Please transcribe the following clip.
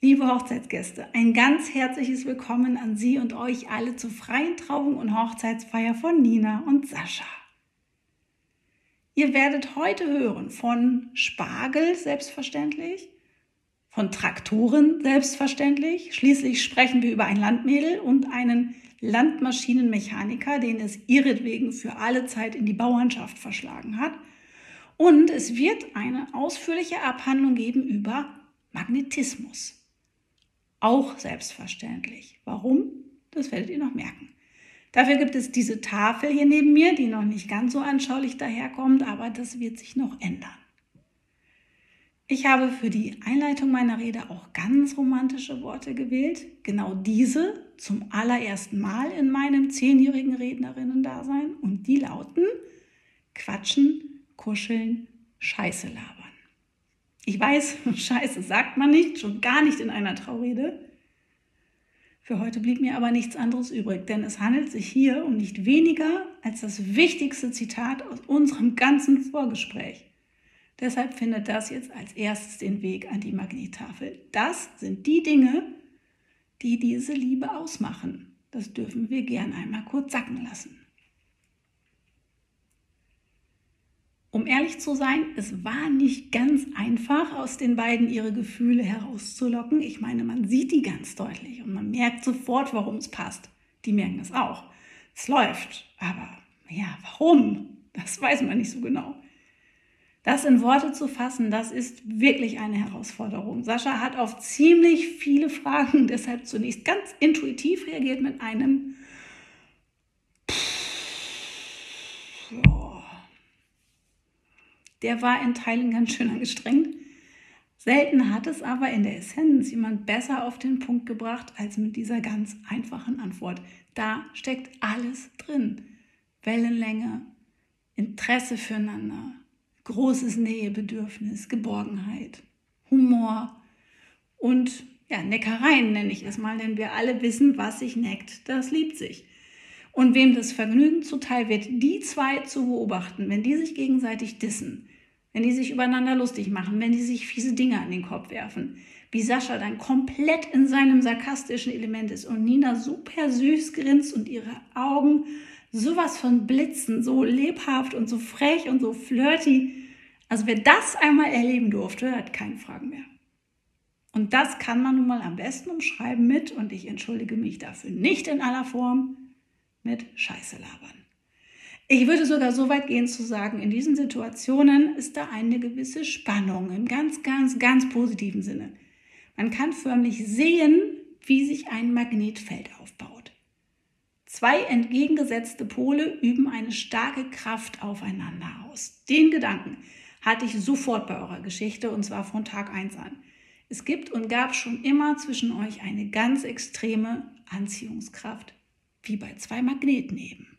Liebe Hochzeitsgäste, ein ganz herzliches Willkommen an Sie und euch alle zur freien Trauung- und Hochzeitsfeier von Nina und Sascha. Ihr werdet heute hören von Spargel, selbstverständlich, von Traktoren, selbstverständlich. Schließlich sprechen wir über ein Landmädel und einen Landmaschinenmechaniker, den es ihretwegen für alle Zeit in die Bauernschaft verschlagen hat. Und es wird eine ausführliche Abhandlung geben über Magnetismus. Auch selbstverständlich. Warum? Das werdet ihr noch merken. Dafür gibt es diese Tafel hier neben mir, die noch nicht ganz so anschaulich daherkommt, aber das wird sich noch ändern. Ich habe für die Einleitung meiner Rede auch ganz romantische Worte gewählt. Genau diese zum allerersten Mal in meinem 10-jährigen Rednerinnen-Dasein. Und die lauten: Quatschen, kuscheln, Scheiße labern. Ich weiß, Scheiße sagt man nicht, schon gar nicht in einer Traurede. Für heute blieb mir aber nichts anderes übrig, denn es handelt sich hier um nicht weniger als das wichtigste Zitat aus unserem ganzen Vorgespräch. Deshalb findet das jetzt als erstes den Weg an die Magnettafel. Das sind die Dinge, die diese Liebe ausmachen. Das dürfen wir gern einmal kurz sacken lassen. Um ehrlich zu sein, es war nicht ganz einfach, aus den beiden ihre Gefühle herauszulocken. Ich meine, man sieht die ganz deutlich und man merkt sofort, warum es passt. Die merken das auch. Es läuft, aber ja, warum? Das weiß man nicht so genau. Das in Worte zu fassen, das ist wirklich eine Herausforderung. Sascha hat auf ziemlich viele Fragen deshalb zunächst ganz intuitiv reagiert mit einem Der war in Teilen ganz schön angestrengt. Selten hat es aber in der Essenz jemand besser auf den Punkt gebracht als mit dieser ganz einfachen Antwort. Da steckt alles drin. Wellenlänge, Interesse füreinander, großes Nähebedürfnis, Geborgenheit, Humor und Neckereien nenne ich es mal, denn wir alle wissen, was sich neckt, das liebt sich. Und wem das Vergnügen zuteil wird, die zwei zu beobachten, wenn die sich gegenseitig dissen, wenn die sich übereinander lustig machen, wenn die sich fiese Dinge an den Kopf werfen, wie Sascha dann komplett in seinem sarkastischen Element ist und Nina super süß grinst und ihre Augen sowas von blitzen, so lebhaft und so frech und so flirty. Also wer das einmal erleben durfte, hat keine Fragen mehr. Und das kann man nun mal am besten umschreiben mit, und ich entschuldige mich dafür nicht in aller Form, mit Scheiße labern. Ich würde sogar so weit gehen zu sagen, in diesen Situationen ist da eine gewisse Spannung im ganz, ganz, ganz positiven Sinne. Man kann förmlich sehen, wie sich ein Magnetfeld aufbaut. Zwei entgegengesetzte Pole üben eine starke Kraft aufeinander aus. Den Gedanken hatte ich sofort bei eurer Geschichte, und zwar von Tag 1 an. Es gibt und gab schon immer zwischen euch eine ganz extreme Anziehungskraft, wie bei zwei Magneten eben.